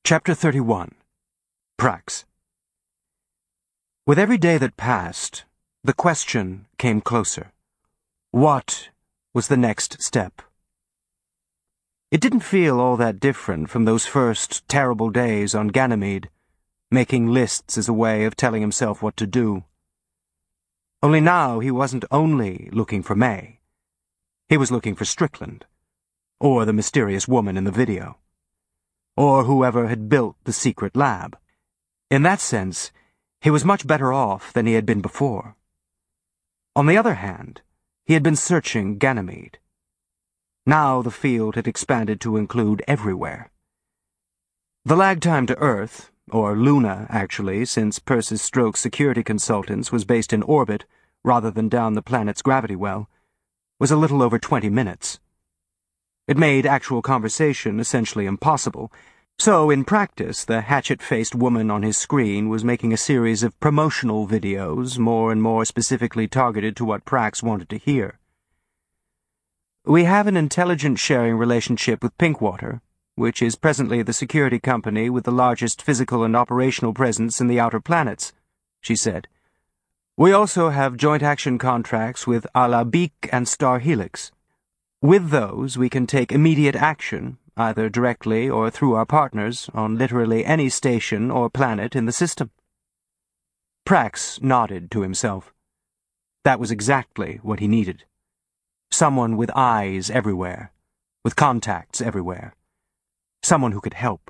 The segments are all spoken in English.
Chapter 31. Prax. With every day that passed, the question came closer. What was the next step? It didn't feel all that different from those first terrible days on Ganymede, making lists as a way of telling himself what to do. Only now he wasn't only looking for May. He was looking for Strickland, or the mysterious woman in the video, or whoever had built the secret lab. In that sense, he was much better off than he had been before. On the other hand, he had been searching Ganymede. Now the field had expanded to include everywhere. The lag time to Earth, or Luna actually, since Persis Stroke's security consultants was based in orbit rather than down the planet's gravity well, was a little over 20 minutes. It made actual conversation essentially impossible, so in practice the hatchet-faced woman on his screen was making a series of promotional videos more and more specifically targeted to what Prax wanted to hear. We have an intelligence sharing relationship with Pinkwater, which is presently the security company with the largest physical and operational presence in the outer planets, she said. We also have joint action contracts with Ala-Beak and Star Helix. With those, we can take immediate action, either directly or through our partners, on literally any station or planet in the system. Prax nodded to himself. That was exactly what he needed. Someone with eyes everywhere, with contacts everywhere. Someone who could help.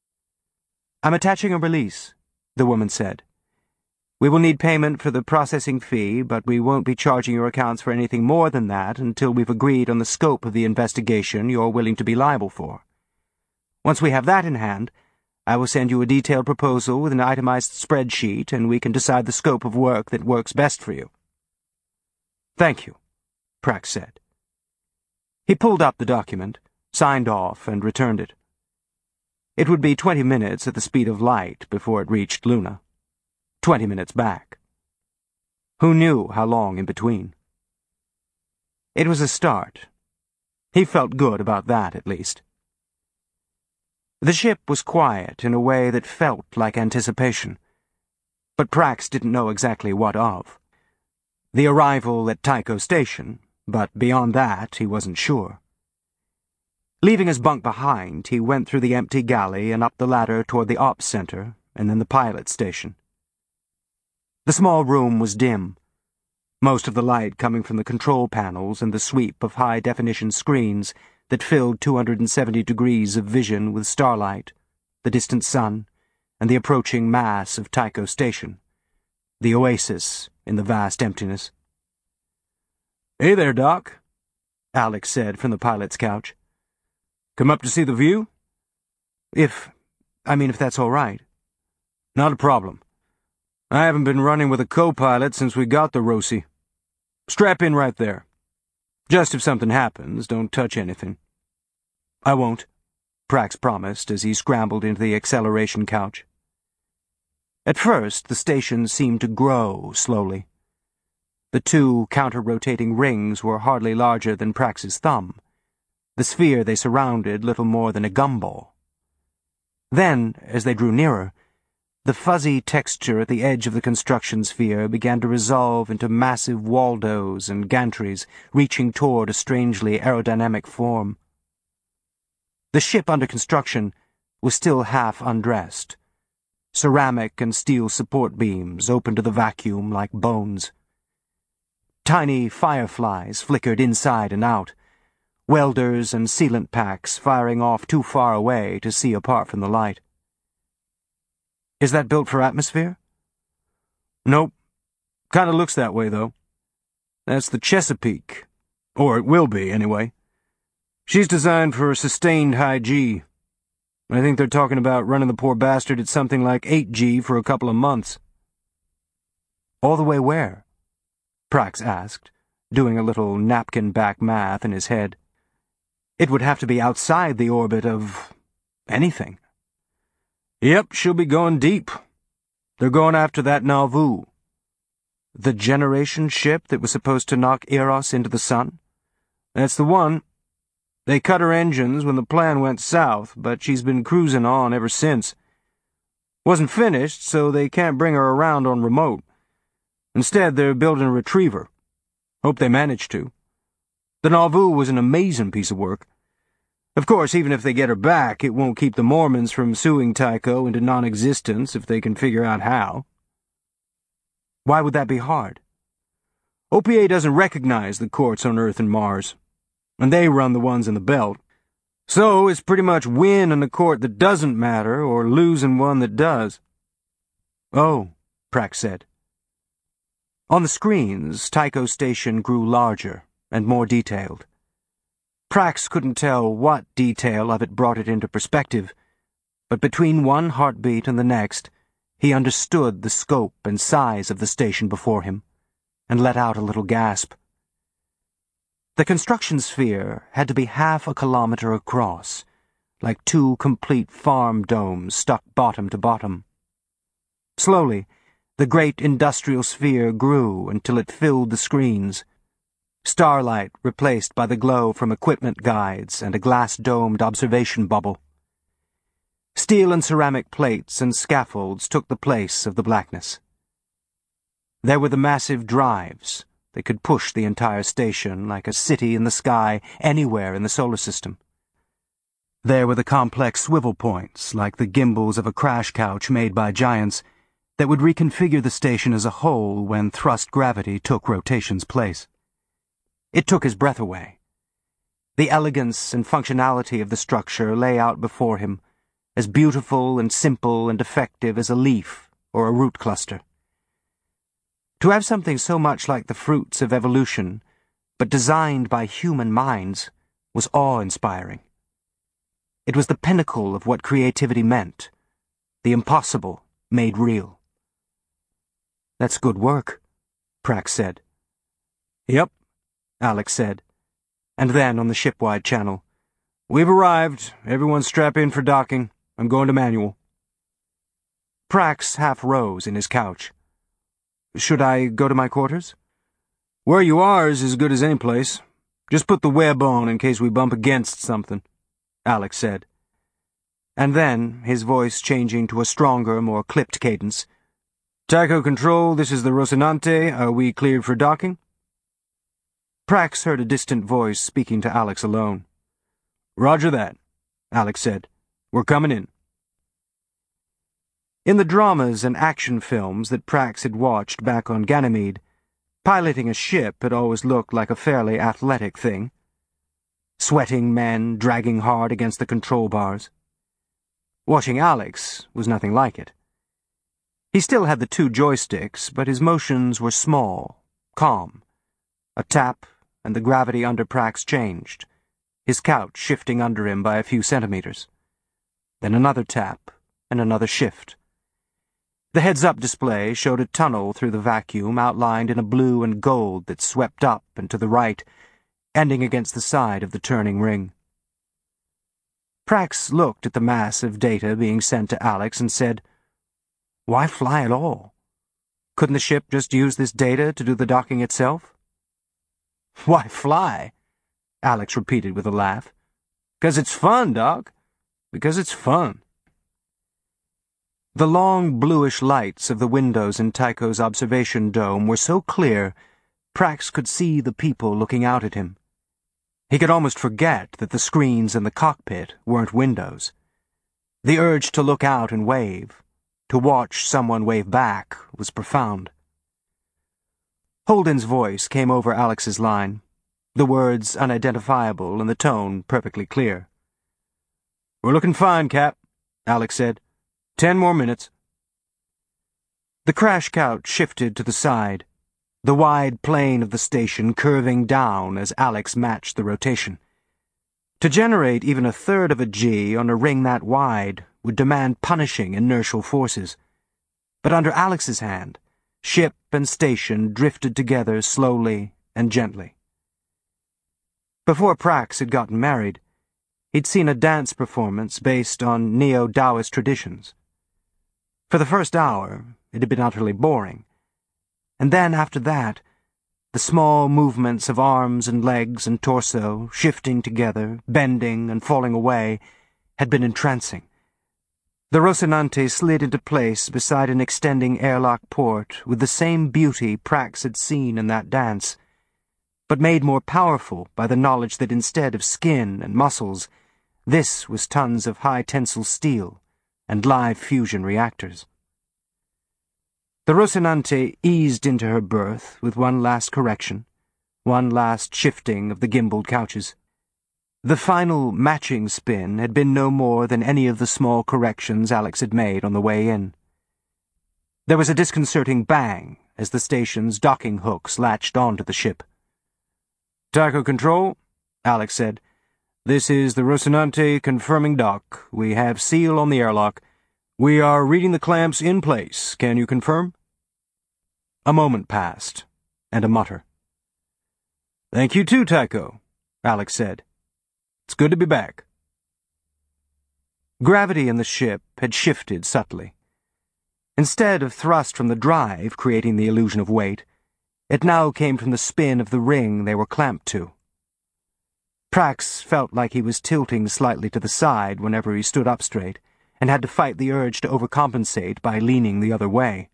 I'm attaching a release, the woman said. We will need payment for the processing fee, but we won't be charging your accounts for anything more than that until we've agreed on the scope of the investigation you're willing to be liable for. Once we have that in hand, I will send you a detailed proposal with an itemized spreadsheet, and we can decide the scope of work that works best for you. Thank you, Prax said. He pulled up the document, signed off, and returned it. It would be 20 minutes at the speed of light before it reached Luna. 20 minutes back. Who knew how long in between? It was a start. He felt good about that, at least. The ship was quiet in a way that felt like anticipation, but Prax didn't know exactly what of. The arrival at Tycho Station, but beyond that he wasn't sure. Leaving his bunk behind, he went through the empty galley and up the ladder toward the ops center and then the pilot station. The small room was dim, most of the light coming from the control panels and the sweep of high-definition screens that filled 270 degrees of vision with starlight, the distant sun, and the approaching mass of Tycho Station, the oasis in the vast emptiness. "Hey there, Doc," Alex said from the pilot's couch. "Come up to see the view?" If that's all right. "Not a problem. I haven't been running with a co-pilot since we got the Rosie. Strap in right there. Just if something happens, don't touch anything." "I won't," Prax promised as he scrambled into the acceleration couch. At first, the station seemed to grow slowly. The two counter-rotating rings were hardly larger than Prax's thumb. The sphere they surrounded little more than a gumball. Then, as they drew nearer, the fuzzy texture at the edge of the construction sphere began to resolve into massive Waldos and gantries reaching toward a strangely aerodynamic form. The ship under construction was still half undressed. Ceramic and steel support beams open to the vacuum like bones. Tiny fireflies flickered inside and out, welders and sealant packs firing off too far away to see apart from the light. "Is that built for atmosphere?" "Nope. Kinda looks that way, though. That's the Chesapeake. Or it will be, anyway. She's designed for sustained high G. I think they're talking about running the poor bastard at something like 8G for a couple of months." "All the way where?" Prax asked, doing a little napkin-back math in his head. "It would have to be outside the orbit of anything." "Yep, she'll be going deep. They're going after that Nauvoo." "The generation ship that was supposed to knock Eros into the sun?" "That's the one. They cut her engines when the plan went south, but she's been cruising on ever since. Wasn't finished, so they can't bring her around on remote. Instead, they're building a retriever. Hope they manage to. The Nauvoo was an amazing piece of work. Of course, even if they get her back, it won't keep the Mormons from suing Tycho into non-existence if they can figure out how. Why would that be hard? OPA doesn't recognize the courts on Earth and Mars, and they run the ones in the belt. So it's pretty much win in a court that doesn't matter or lose in one that does. Oh, Prax said. On the screens, Tycho's station grew larger and more detailed. Prax couldn't tell what detail of it brought it into perspective, but between one heartbeat and the next, he understood the scope and size of the station before him, and let out a little gasp. The construction sphere had to be 1/2 kilometer across, like 2 complete farm domes stuck bottom to bottom. Slowly, the great industrial sphere grew until it filled the screens. Starlight replaced by the glow from equipment guides and a glass-domed observation bubble. Steel and ceramic plates and scaffolds took the place of the blackness. There were the massive drives that could push the entire station like a city in the sky anywhere in the solar system. There were the complex swivel points, like the gimbals of a crash couch made by giants, that would reconfigure the station as a whole when thrust gravity took rotation's place. It took his breath away. The elegance and functionality of the structure lay out before him, as beautiful and simple and effective as a leaf or a root cluster. To have something so much like the fruits of evolution, but designed by human minds, was awe-inspiring. It was the pinnacle of what creativity meant, the impossible made real. "That's good work," Prax said. "Yep," Alex said, and then on the shipwide channel, "We've arrived. Everyone strap in for docking. I'm going to manual." Prax half rose in his couch. "Should I go to my quarters?" "Where you are is as good as any place. Just put the web on in case we bump against something," Alex said. And then, his voice changing to a stronger, more clipped cadence, "Tycho Control, this is the Rocinante. Are we cleared for docking?" Prax heard a distant voice speaking to Alex alone. "Roger that," Alex said. "We're coming in." In the dramas and action films that Prax had watched back on Ganymede, piloting a ship had always looked like a fairly athletic thing. Sweating men dragging hard against the control bars. Watching Alex was nothing like it. He still had the 2 joysticks, but his motions were small, calm. A tap, and the gravity under Prax changed, his couch shifting under him by a few centimeters. Then another tap, and another shift. The heads-up display showed a tunnel through the vacuum outlined in a blue and gold that swept up and to the right, ending against the side of the turning ring. Prax looked at the mass of data being sent to Alex and said, "Why fly at all? Couldn't the ship just use this data to do the docking itself?" "Why fly?" Alex repeated with a laugh. "'Cause it's fun, Doc. Because it's fun." The long bluish lights of the windows in Tycho's observation dome were so clear, Prax could see the people looking out at him. He could almost forget that the screens in the cockpit weren't windows. The urge to look out and wave, to watch someone wave back, was profound. Holden's voice came over Alex's line, the words unidentifiable and the tone perfectly clear. "We're looking fine, Cap," Alex said. 10 more minutes. The crash couch shifted to the side, the wide plane of the station curving down as Alex matched the rotation. To generate even 1/3 of a G on a ring that wide would demand punishing inertial forces. But under Alex's hand, ship and station drifted together slowly and gently. Before Prax had gotten married, he'd seen a dance performance based on Neo-Taoist traditions. For the first hour, it had been utterly boring. And then, after that, The small movements of arms and legs and torso, shifting together, bending and falling away, had been entrancing. The Rocinante slid into place beside an extending airlock port with the same beauty Prax had seen in that dance, but made more powerful by the knowledge that instead of skin and muscles, this was tons of high-tensile steel and live fusion reactors. The Rocinante eased into her berth with one last correction, one last shifting of the gimbaled couches. The final matching spin had been no more than any of the small corrections Alex had made on the way in. There was a disconcerting bang as the station's docking hooks latched onto the ship. "Tycho Control," Alex said. "This is the Rocinante confirming dock. We have seal on the airlock. We are reading the clamps in place. Can you confirm?" A moment passed, and a mutter. "Thank you too, Tycho," Alex said. "It's good to be back." Gravity in the ship had shifted subtly. Instead of thrust from the drive, creating the illusion of weight, it now came from the spin of the ring they were clamped to. Prax felt like he was tilting slightly to the side whenever he stood up straight, and had to fight the urge to overcompensate by leaning the other way.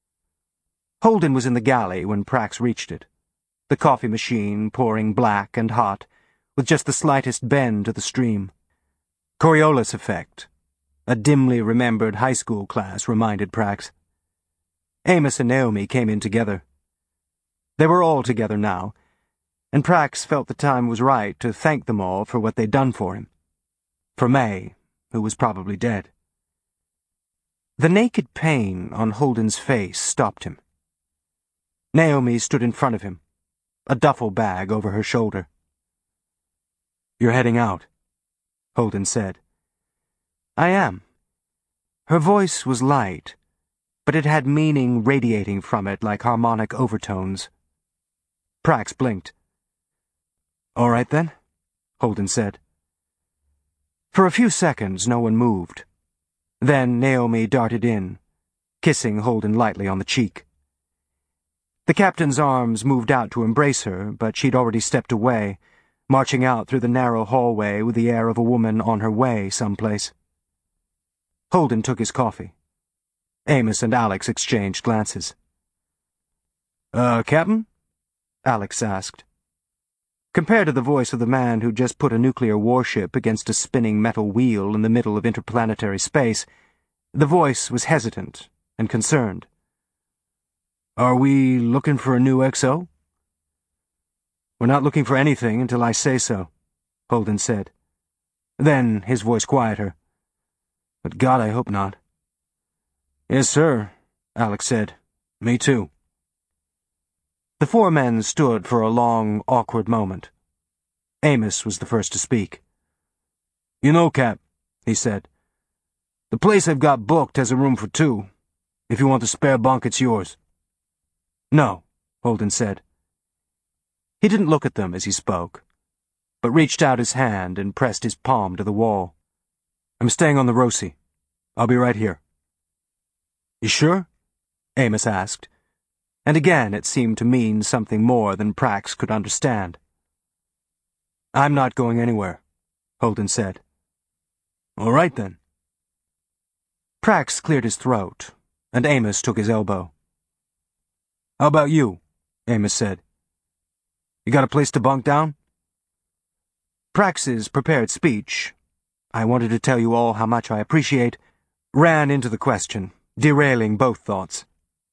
Holden was in the galley when Prax reached it, the coffee machine pouring black and hot, with just the slightest bend to the stream. Coriolis effect, a dimly remembered high school class reminded Prax. Amos and Naomi came in together. They were all together now, and Prax felt the time was right to thank them all for what they'd done for him. For May, who was probably dead. The naked pain on Holden's face stopped him. Naomi stood in front of him, a duffel bag over her shoulder. "You're heading out," Holden said. "I am." Her voice was light, but it had meaning radiating from it like harmonic overtones. Prax blinked. "All right then," Holden said. For a few seconds no one moved. Then Naomi darted in, kissing Holden lightly on the cheek. The captain's arms moved out to embrace her, but she'd already stepped away, marching out through the narrow hallway with the air of a woman on her way someplace. Holden took his coffee. Amos and Alex exchanged glances. Captain?" Alex asked. Compared to the voice of the man who'd just put a nuclear warship against a spinning metal wheel in the middle of interplanetary space, the voice was hesitant and concerned. "Are we looking for a new XO?" "We're not looking for anything until I say so," Holden said. Then, his voice quieter. "But God, I hope not." "Yes, sir," Alex said. "Me too." The four men stood for a long, awkward moment. Amos was the first to speak. "You know, Cap," he said, "the place I've got booked has a room for two. If you want the spare bunk, it's yours." "No," Holden said. He didn't look at them as he spoke, but reached out his hand and pressed his palm to the wall. "I'm staying on the Roci. I'll be right here." "You sure?" Amos asked, and again it seemed to mean something more than Prax could understand. "I'm not going anywhere," Holden said. "All right, then." Prax cleared his throat, and Amos took his elbow. "How about you?" Amos said. "You got a place to bunk down?" Prax's prepared speech, "I wanted to tell you all how much I appreciate," ran into the question, derailing both thoughts.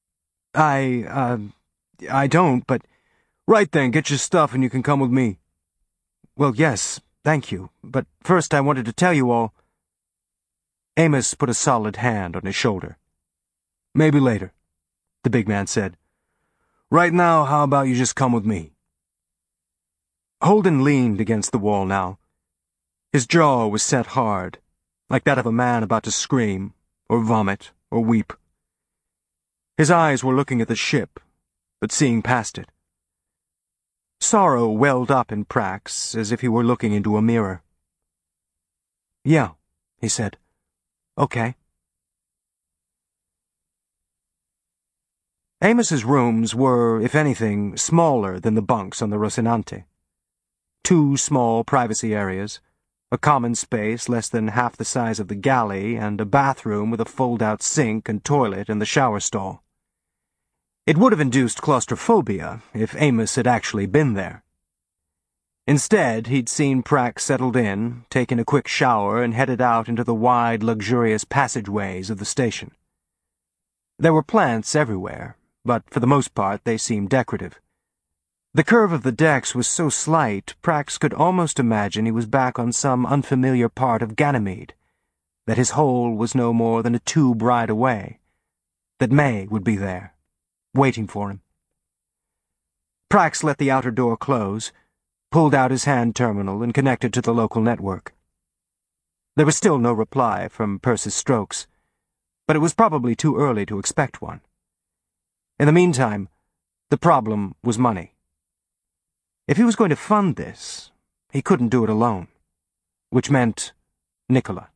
I don't, but—" "Right then, get your stuff and you can come with me." "Well, yes, thank you, but first I wanted to tell you all—" Amos put a solid hand on his shoulder. "Maybe later," the big man said. "Right now, how about you just come with me?" Holden leaned against the wall now. His jaw was set hard, like that of a man about to scream, or vomit, or weep. His eyes were looking at the ship, but seeing past it. Sorrow welled up in Prax as if he were looking into a mirror. "Yeah," he said. "Okay." Amos's rooms were, if anything, smaller than the bunks on the Rocinante. 2 small privacy areas, a common space less than half the size of the galley, and a bathroom with a fold-out sink and toilet in the shower stall. It would have induced claustrophobia if Amos had actually been there. Instead, he'd seen Prax settled in, taken a quick shower, and headed out into the wide, luxurious passageways of the station. There were plants everywhere, but for the most part they seemed decorative. The curve of the decks was so slight, Prax could almost imagine he was back on some unfamiliar part of Ganymede, that his hole was no more than a tube ride away, that May would be there, waiting for him. Prax let the outer door close, pulled out his hand terminal, and connected to the local network. There was still no reply from Persis Stokes, but it was probably too early to expect one. In the meantime, the problem was money. If he was going to fund this, he couldn't do it alone, which meant Nicola.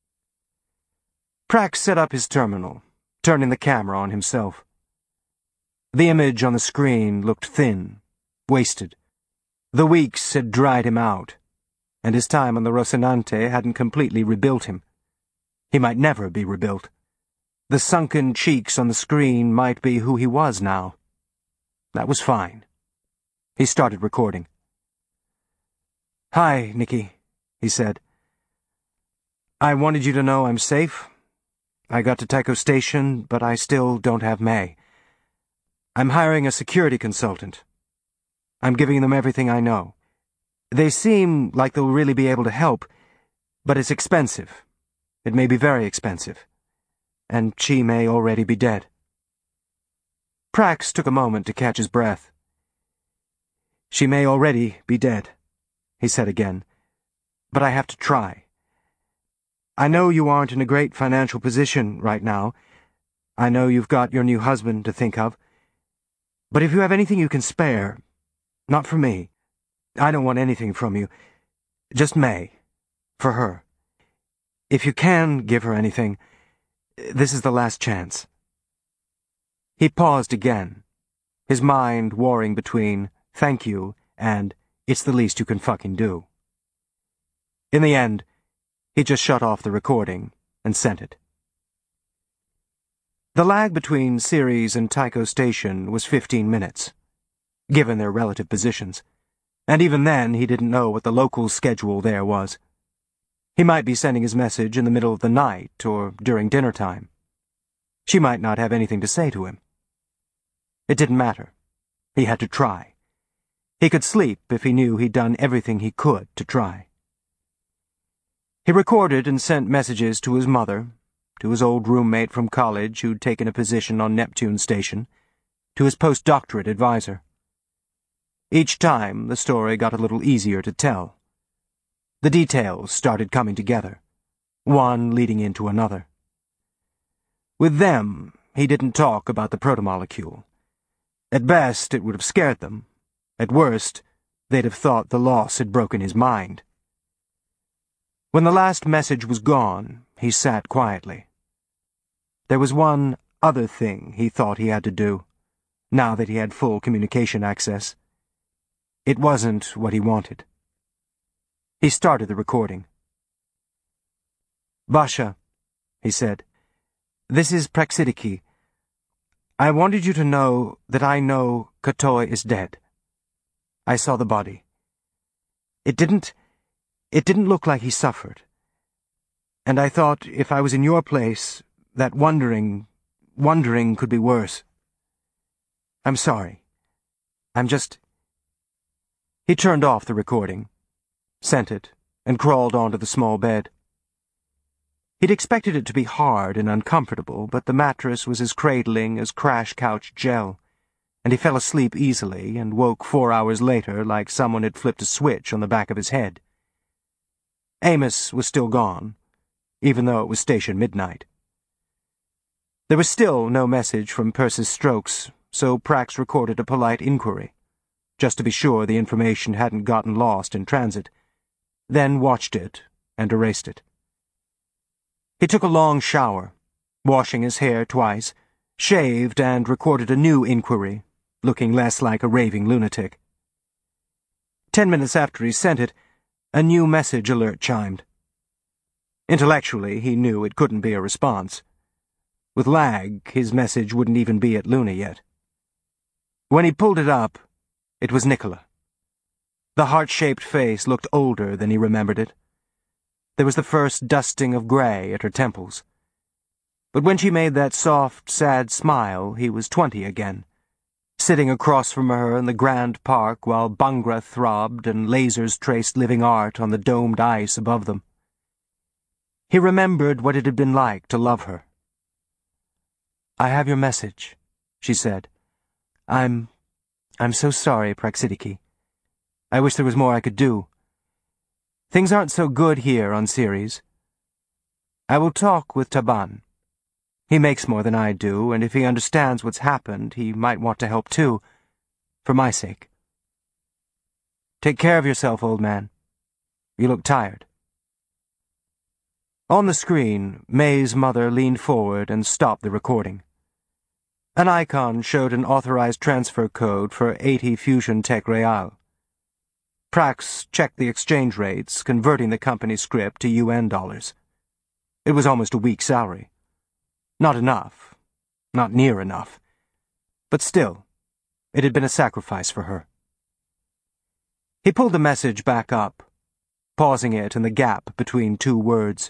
Prax set up his terminal, turning the camera on himself. The image on the screen looked thin, wasted. The weeks had dried him out, and his time on the Rocinante hadn't completely rebuilt him. He might never be rebuilt. The sunken cheeks on the screen might be who he was now. That was fine. He started recording. "Hi, Nikki," he said. "I wanted you to know I'm safe. I got to Tycho Station, but I still don't have May. I'm hiring a security consultant. I'm giving them everything I know. They seem like they'll really be able to help, but it's expensive. It may be very expensive. And she may already be dead." Prax took a moment to catch his breath. "She may already be dead," he said again, "but I have to try. I know you aren't in a great financial position right now. I know you've got your new husband to think of. But if you have anything you can spare, not for me, I don't want anything from you, just May, for her. If you can give her anything, this is the last chance." He paused again, his mind warring between "thank you" and "it's the least you can fucking do." In the end, he just shut off the recording and sent it. The lag between Ceres and Tycho Station was 15 minutes, given their relative positions, and even then he didn't know what the local schedule there was. He might be sending his message in the middle of the night or during dinner time. She might not have anything to say to him. It didn't matter. He had to try. He could sleep if he knew he'd done everything he could to try. He recorded and sent messages to his mother, to his old roommate from college who'd taken a position on Neptune Station, to his postdoctorate advisor. Each time, the story got a little easier to tell. The details started coming together, one leading into another. With them, he didn't talk about the protomolecule. At best, it would have scared them. At worst, they'd have thought the loss had broken his mind. When the last message was gone, he sat quietly. There was one other thing he thought he had to do, now that he had full communication access. It wasn't what he wanted. He started the recording. "Basha," he said, "this is Praxidiki. I wanted you to know that I know Katoy is dead. I saw the body. It didn't look like he suffered. And I thought if I was in your place, that wondering could be worse. I'm sorry. I'm just—" He turned off the recording, sent it, and crawled onto the small bed. He'd expected it to be hard and uncomfortable, but the mattress was as cradling as crash couch gel, and he fell asleep easily and woke 4 hours later like someone had flipped a switch on the back of his head. Amos was still gone, even though it was station midnight. There was still no message from Persis Stokes, so Prax recorded a polite inquiry, just to be sure the information hadn't gotten lost in transit, then watched it and erased it. He took a long shower, washing his hair twice, shaved and recorded a new inquiry, looking less like a raving lunatic. 10 minutes after he sent it, a new message alert chimed. Intellectually, he knew it couldn't be a response. With lag, his message wouldn't even be at Luna yet. When he pulled it up, it was Nicola. The heart-shaped face looked older than he remembered it. There was the first dusting of gray at her temples. But when she made that soft, sad smile, he was 20 again, sitting across from her in the grand park while Bhangra throbbed and lasers traced living art on the domed ice above them. He remembered what it had been like to love her. "I have your message," she said. I'm so sorry, Praxidiki. I wish there was more I could do. Things aren't so good here on Ceres. I will talk with Taban. He makes more than I do, and if he understands what's happened, he might want to help too, for my sake. Take care of yourself, old man. You look tired. On the screen, May's mother leaned forward and stopped the recording. An icon showed an authorized transfer code for 80 Fusion Tech Real. Prax checked the exchange rates, converting the company script to UN dollars. It was almost a week's salary. Not enough. Not near enough. But still, it had been a sacrifice for her. He pulled the message back up, pausing it in the gap between two words.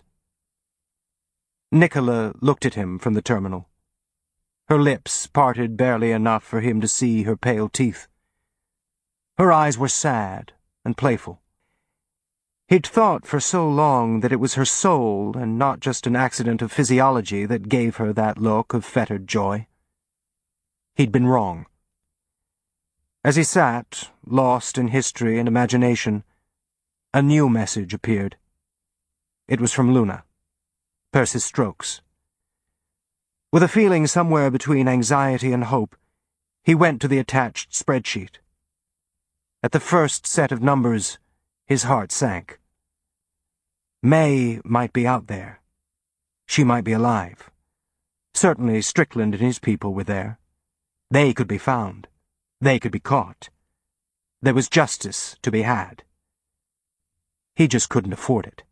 Nicola looked at him from the terminal. Her lips parted barely enough for him to see her pale teeth. Her eyes were sad and playful. He'd thought for so long that it was her soul and not just an accident of physiology that gave her that look of fettered joy. He'd been wrong. As he sat, lost in history and imagination, a new message appeared. It was from Luna. Persis Strokes. With a feeling somewhere between anxiety and hope, he went to the attached spreadsheet. At the first set of numbers, his heart sank. May might be out there. She might be alive. Certainly Strickland and his people were there. They could be found. They could be caught. There was justice to be had. He just couldn't afford it.